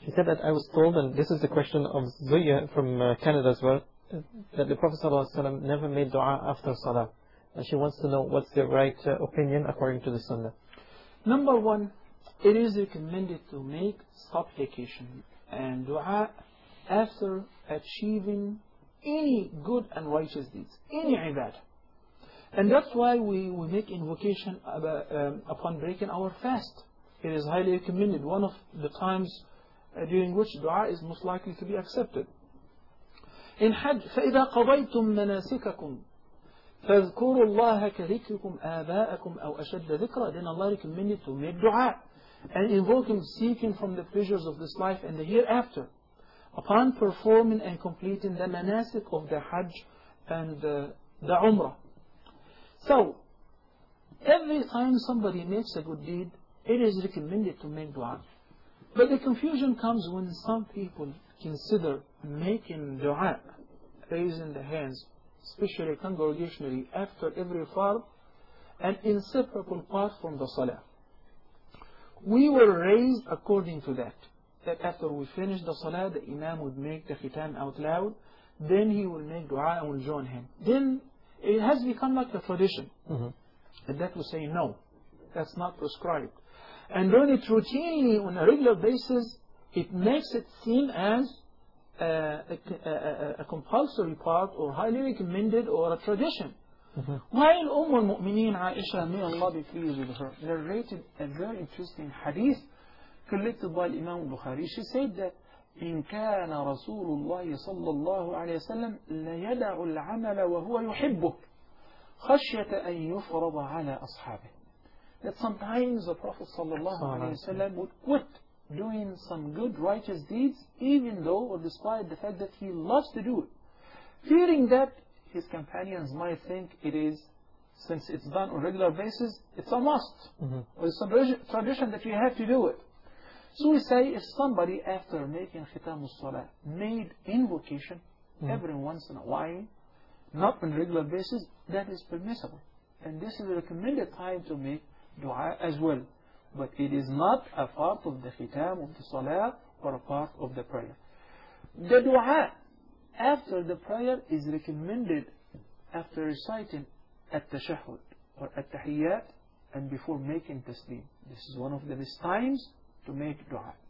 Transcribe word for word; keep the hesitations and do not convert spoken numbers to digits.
She said that I was told, and this is the question of Zuya from uh, Canada as well, that the Prophet ﷺ never made dua after salah. And she wants to know what's the right uh, opinion according to the sunnah. Number one, it is recommended to make supplication and dua after achieving any good and righteous deeds, any ibadah. And that's why we, we make invocation about, um, upon breaking our fast. It is highly recommended, one of the times uh, during which dua is most likely to be accepted. In Hajj, فَإِذَا قَضَيْتُم مَنَاسِكَكُمْ فَاذْكُرُوا اللَّهَ كَذِكْرِكُمْ آبَاءَكُمْ أَوْ أَشَدَّ ذِكْرًا. Then Allah recommended to make dua and invoke Him, seeking from the pleasures of this life and the hereafter, upon performing and completing the manasik of the Hajj and uh, the Umrah. So, every time somebody makes a good deed, it is recommended to make dua. But the confusion comes when some people consider making dua, raising the hands, especially congregationally, after every fard, an inseparable part from the salah. We were raised according to that. That after we finish the salah, the imam would make the khitam out loud, then he will make dua and we'll join him. Then it has become like a tradition. Mm-hmm. And that will say no, that's not prescribed. And doing it routinely on a regular basis, it makes it seem as a, a, a, a compulsory part or highly recommended or a tradition. Mm-hmm. While Umm al-Mu'mineen Aisha, may Allah be pleased with her, narrated a very interesting hadith collected by Imam Bukhari. She said that إن كان رسول الله صلى الله عليه وسلم ليدع العمل وهو يحبه خشية أن يفرض على أصحابه. That sometimes the Prophet صلى الله عليه وسلم would quit doing some good righteous deeds, even though or despite the fact that he loves to do it, fearing that his companions might think it is, since it's done on a regular basis, it's a must, mm-hmm. or it's a tradition that you have to do it. So we say if somebody after making khitam al-salah made invocation mm-hmm. every once in a while, not on a regular basis, that is permissible. And this is a recommended time to make dua as well. But it is not a part of the khitam of the salah or a part of the prayer. The dua after the prayer is recommended after reciting at-tashahhud or at-tahiyyat and before making taslim. This is one of the best times to make dua.